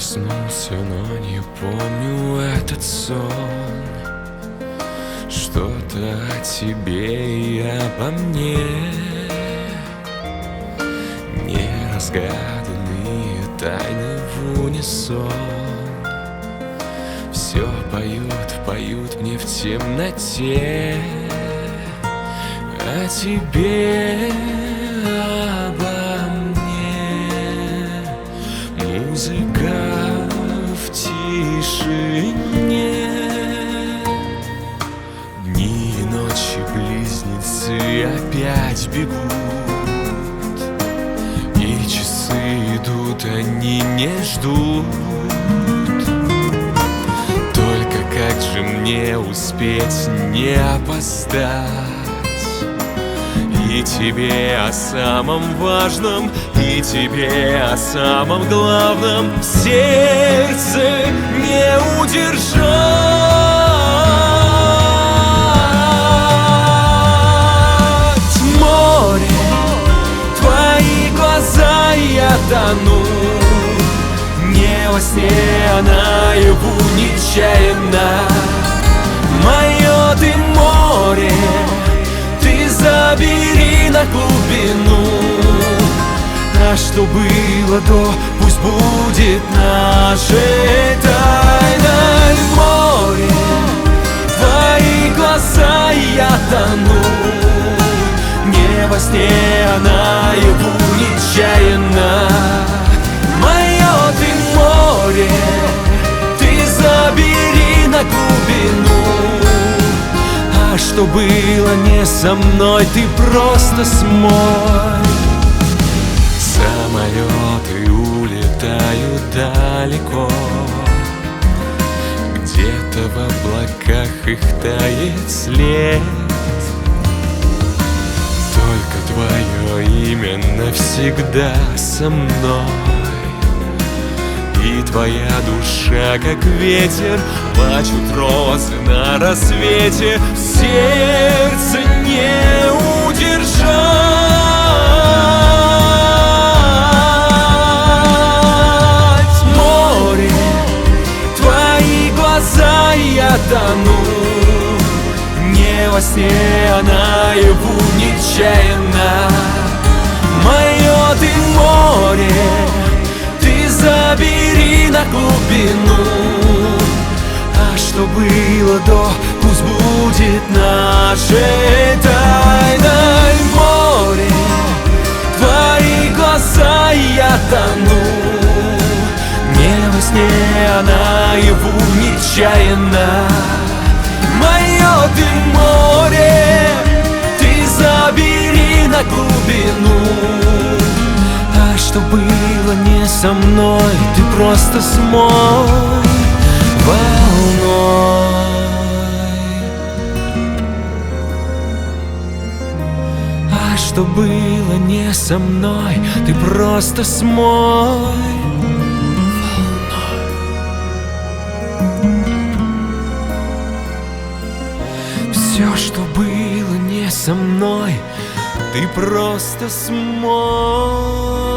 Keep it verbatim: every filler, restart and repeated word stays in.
Проснулся, но не помню этот сон. Что-то о тебе и обо мне, неразгаданные тайны в унисон. Все поют, поют мне в темноте о тебе, обо мне. Музыка в тишине, дни и ночи близнецы опять бегут, и часы идут, они не ждут. Только как же мне успеть не опоздать и тебе о самом важном, и тебе о самом главном в сердце не удержать. Море, твои глаза, я тону, не во сне, а наяву нечаянно. Мое ты море, ты забери на глубину. А что было до, пусть будет нашей тайной. Море, твои глаза, я тону, не во сне, а наяву нечаянно. Мое ты море, ты забери на глубину. А что было не со мной, ты просто смой. Самолеты улетают далеко, где-то в облаках их тает след. Только твое имя навсегда со мной, и твоя душа, как ветер, плачут розы на рассвете. Сердце не удержать. Море, твои глаза, я тону, не во сне, а наяву нечаянно. Мое ты море, ты забери на глубину. А что было до, пусть будет нашей тайной. Море, твои глаза, я тону, не во сне, а наяву нечаянно. Мое ты море, ты забери на глубину. А что было не со мной, ты просто смой волной. А что было не со мной, ты просто смой волной. Все, что было не со мной, ты просто смой.